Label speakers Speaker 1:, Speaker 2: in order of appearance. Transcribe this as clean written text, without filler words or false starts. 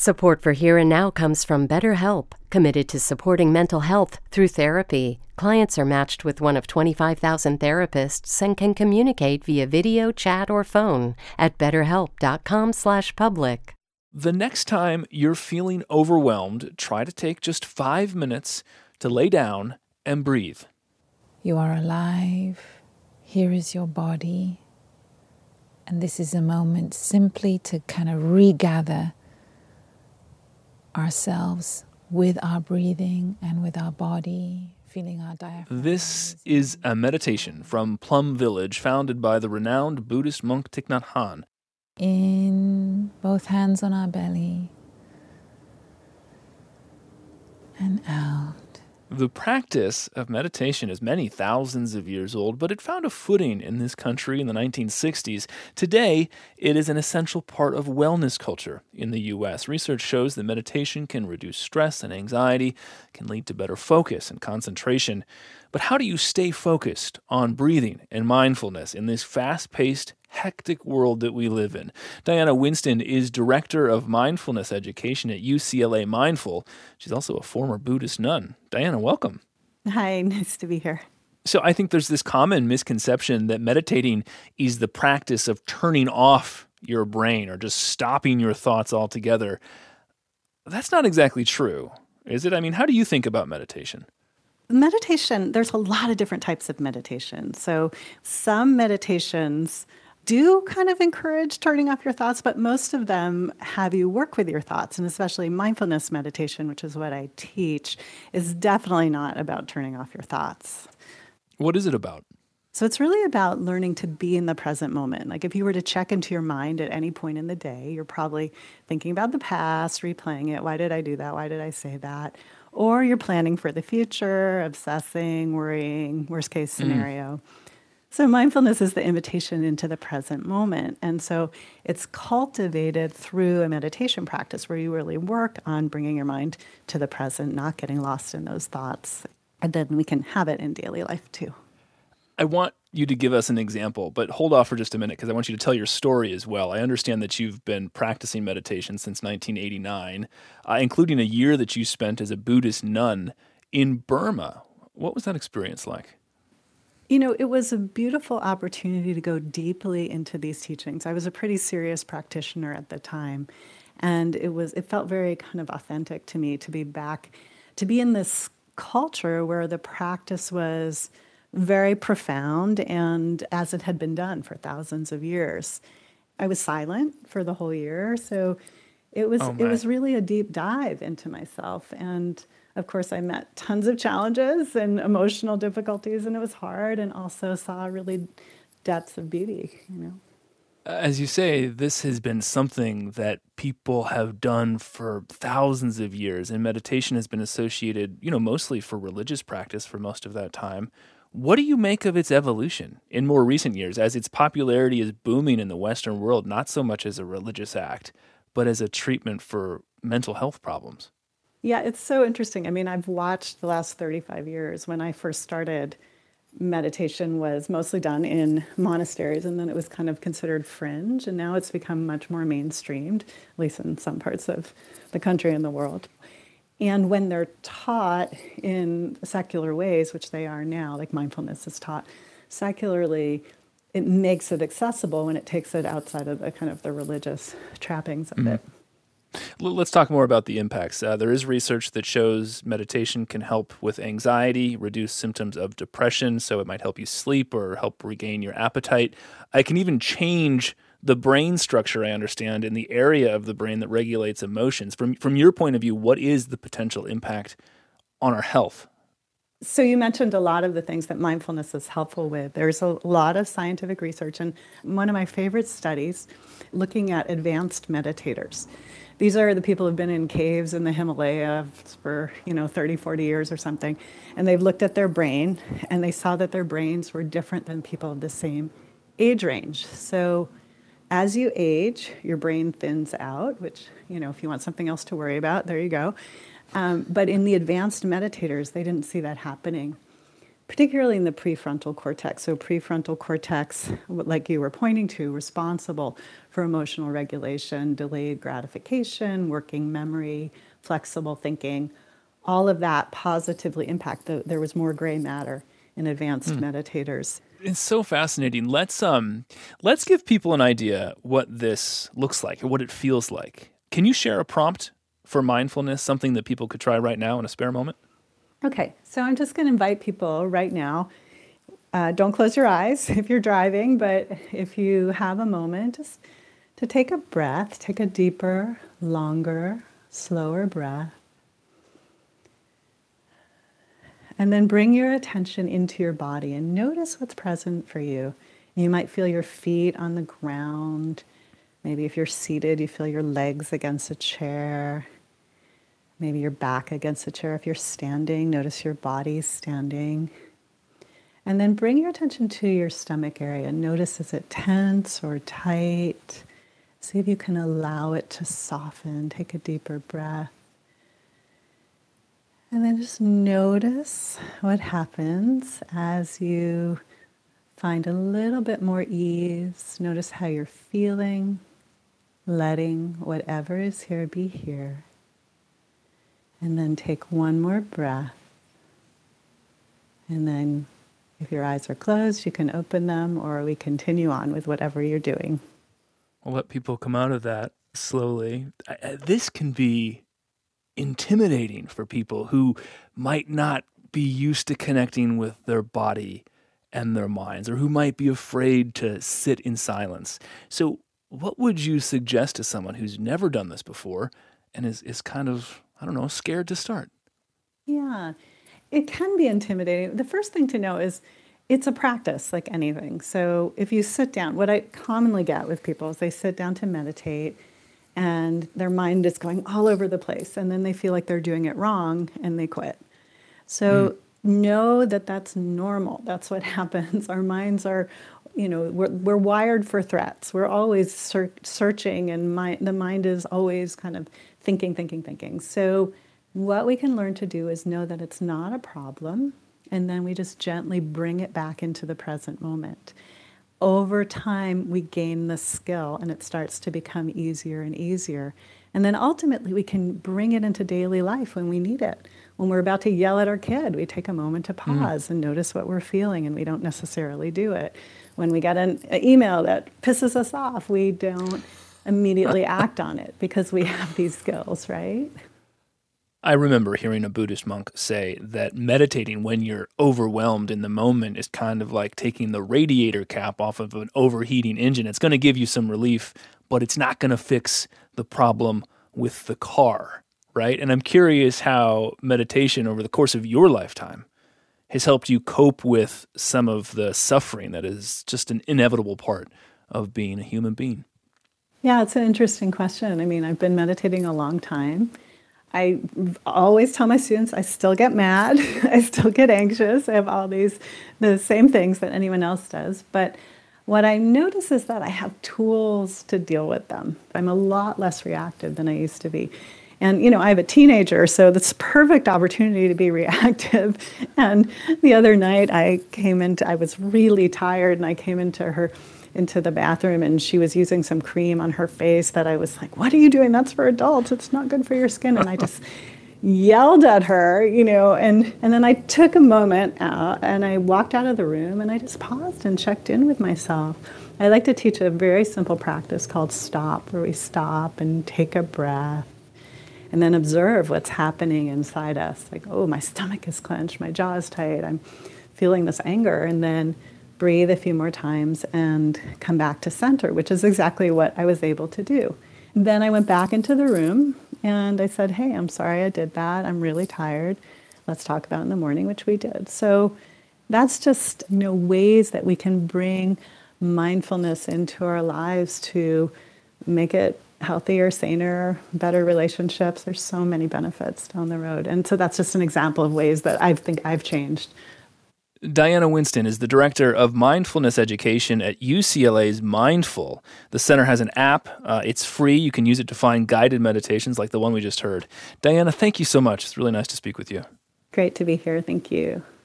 Speaker 1: Support for Here and Now comes from BetterHelp, committed to supporting mental health through therapy. Clients are matched with one of 25,000 therapists and can communicate via video, chat, or phone at betterhelp.com/public.
Speaker 2: The next time you're feeling overwhelmed, try to take just 5 minutes to lay down and breathe.
Speaker 3: You are alive. Here is your body. And this is a moment simply to kind of regather ourselves with our breathing and with our body, feeling our diaphragm.
Speaker 2: This is a meditation from Plum Village, founded by the renowned Buddhist monk Thich Nhat Hanh.
Speaker 3: In, both hands on our belly, and out.
Speaker 2: The practice of meditation is many thousands of years old, but it found a footing in this country in the 1960s. Today, it is an essential part of wellness culture in the U.S. Research shows that meditation can reduce stress and anxiety, can lead to better focus and concentration. But how do you stay focused on breathing and mindfulness in this fast-paced, hectic world that we live in? Diana Winston is Director of Mindfulness Education at UCLA Mindful. She's also a former Buddhist nun. Diana, welcome.
Speaker 4: Hi, nice to be here.
Speaker 2: So I think there's this common misconception that meditating is the practice of turning off your brain or just stopping your thoughts altogether. That's not exactly true, is it? I mean, how do you think about meditation?
Speaker 4: Meditation, there's a lot of different types of meditation. So some meditations do kind of encourage turning off your thoughts, but most of them have you work with your thoughts, and especially mindfulness meditation, which is what I teach, is definitely not about turning off your thoughts.
Speaker 2: What is it about?
Speaker 4: So it's really about learning to be in the present moment. Like if you were to check into your mind at any point in the day, you're probably thinking about the past, replaying it. Why did I do that? Why did I say that? Or you're planning for the future, obsessing, worrying, worst case scenario. So mindfulness is the invitation into the present moment. And so it's cultivated through a meditation practice where you really work on bringing your mind to the present, not getting lost in those thoughts. And then we can have it in daily life too.
Speaker 2: I want you to give us an example, but hold off for just a minute because I want you to tell your story as well. I understand that you've been practicing meditation since 1989, including a year that you spent as a Buddhist nun in Burma. What was that experience like?
Speaker 4: You know, it was a beautiful opportunity to go deeply into these teachings. I was a pretty serious practitioner at the time, and it felt very kind of authentic to me to be back, to be in this culture where the practice was very profound and as it had been done for thousands of years. I was silent for the whole year, so it was really a deep dive into myself. And of course, I met tons of challenges and emotional difficulties, and it was hard, and also saw really depths of beauty, you know.
Speaker 2: As you say, this has been something that people have done for thousands of years, and meditation has been associated, mostly for religious practice for most of that time. What do you make of its evolution in more recent years as its popularity is booming in the Western world, not so much as a religious act, but as a treatment for mental health problems?
Speaker 4: Yeah, it's so interesting. I mean, I've watched the last 35 years. When I first started, meditation was mostly done in monasteries, and then it was kind of considered fringe, and now it's become much more mainstreamed, at least in some parts of the country and the world. And when they're taught in secular ways, which they are now, like mindfulness is taught secularly, it makes it accessible when it takes it outside of the kind of the religious trappings of it.
Speaker 2: Let's talk more about the impacts. There is research that shows meditation can help with anxiety, reduce symptoms of depression, so it might help you sleep or help regain your appetite. It can even change the brain structure, I understand, in the area of the brain that regulates emotions. From your point of view, what is the potential impact on our health?
Speaker 4: So you mentioned a lot of the things that mindfulness is helpful with. There's a lot of scientific research, and one of my favorite studies looking at advanced meditators. These are the people who've been in caves in the Himalaya for, 30, 40 years or something, and they've looked at their brain, and they saw that their brains were different than people of the same age range. So as you age, your brain thins out, which, if you want something else to worry about, there you go. But in the advanced meditators, they didn't see that happening. particularly in the prefrontal cortex. So prefrontal cortex, like you were pointing to, responsible for emotional regulation, delayed gratification, working memory, flexible thinking. All of that positively impact. There was more gray matter in advanced meditators.
Speaker 2: It's so fascinating. Let's give people an idea what this looks like or what it feels like. Can you share a prompt for mindfulness, something that people could try right now in a spare moment?
Speaker 4: Okay, so I'm just going to invite people right now. Don't close your eyes if you're driving, but if you have a moment, just to take a breath, take a deeper, longer, slower breath. And then bring your attention into your body and notice what's present for you. You might feel your feet on the ground. Maybe if you're seated, you feel your legs against a chair. Maybe your back against a chair. If you're standing, notice your body standing. And then bring your attention to your stomach area. Notice, is it tense or tight? See if you can allow it to soften. Take a deeper breath. And then just notice what happens as you find a little bit more ease. Notice how you're feeling, letting whatever is here be here. And then take one more breath. And then if your eyes are closed, you can open them, or we continue on with whatever you're doing.
Speaker 2: I'll let people come out of that slowly. This can be intimidating for people who might not be used to connecting with their body and their minds, or who might be afraid to sit in silence. So what would you suggest to someone who's never done this before and is kind of, scared to start?
Speaker 4: Yeah, it can be intimidating. The first thing to know is it's a practice like anything. So if you sit down, what I commonly get with people is they sit down to meditate and their mind is going all over the place, and then they feel like they're doing it wrong and they quit. So know that that's normal. That's what happens. Our minds are, we're wired for threats. We're always searching, and the mind is always kind of thinking. So what we can learn to do is know that it's not a problem, and then we just gently bring it back into the present moment. Over time, we gain the skill, and it starts to become easier and easier. And then ultimately, we can bring it into daily life when we need it. When we're about to yell at our kid, we take a moment to pause and notice what we're feeling, and we don't necessarily do it. When we get an email that pisses us off, we don't immediately act on it because we have these skills, right?
Speaker 2: I remember hearing a Buddhist monk say that meditating when you're overwhelmed in the moment is kind of like taking the radiator cap off of an overheating engine. It's going to give you some relief, but it's not going to fix the problem with the car, right? And I'm curious how meditation over the course of your lifetime has helped you cope with some of the suffering that is just an inevitable part of being a human being.
Speaker 4: Yeah, it's an interesting question. I mean, I've been meditating a long time. I always tell my students I still get mad, I still get anxious, I have all the same things that anyone else does. But what I notice is that I have tools to deal with them. I'm a lot less reactive than I used to be. And, I have a teenager, so that's a perfect opportunity to be reactive. And the other night I was really tired, and I came into the bathroom, and she was using some cream on her face that I was like, what are you doing? That's for adults. It's not good for your skin. And I just yelled at her, and then I took a moment out and I walked out of the room and I just paused and checked in with myself. I like to teach a very simple practice called stop, where we stop and take a breath and then observe what's happening inside us. Like, oh, my stomach is clenched, my jaw is tight, I'm feeling this anger, and then breathe a few more times and come back to center, which is exactly what I was able to do. Then I went back into the room and I said, hey, I'm sorry I did that. I'm really tired. Let's talk about it in the morning, which we did. So that's just ways that we can bring mindfulness into our lives to make it healthier, saner, better relationships. There's so many benefits down the road. And so that's just an example of ways that I think I've changed.
Speaker 2: Diana Winston is the director of mindfulness education at UCLA's Mindful. The center has an app. It's free. You can use it to find guided meditations like the one we just heard. Diana, thank you so much. It's really nice to speak with you.
Speaker 4: Great to be here. Thank you.